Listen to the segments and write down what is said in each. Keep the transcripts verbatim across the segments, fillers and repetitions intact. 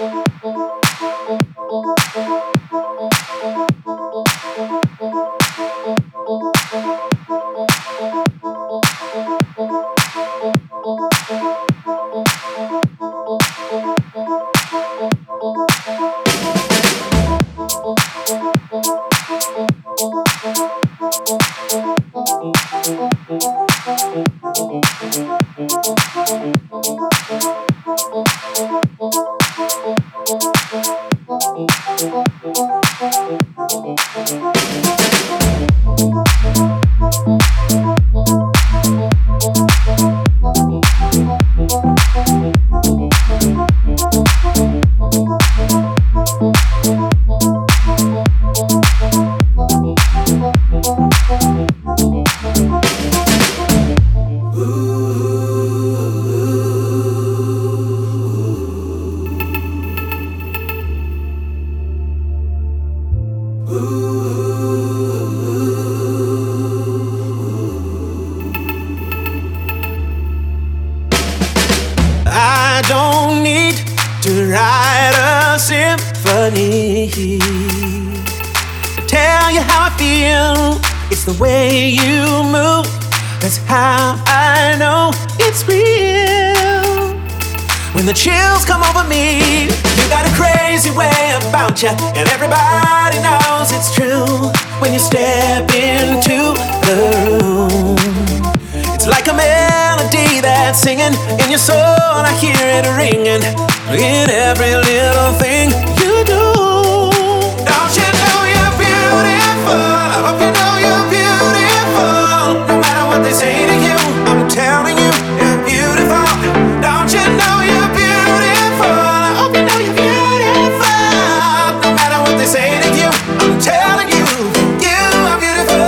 I don't need to write a symphony to tell you how I feel. It's the way you move, that's how I know it's real. When the chills come over me, you got a crazy way about you, and everybody knows it's true. When you step into the room, it's like a melody that's singing in your soul. I hear it ringing in every little thing you do. Don't you know you're beautiful? I hope you know you're beautiful. No matter what they say to you, I'm telling you, you're beautiful. Don't you know you're beautiful? I hope you know you're beautiful. No matter what they say to you, I'm telling you, you are beautiful.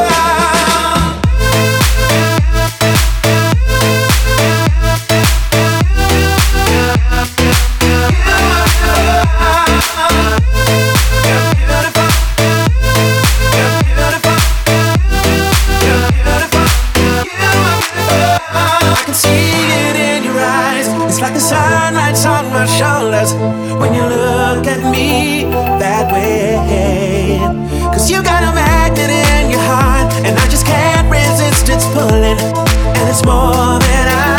It's like the sunlight's on my shoulders when you look at me that way. Cause you got a magnet in your heart, and I just can't resist its pulling, and it's more than I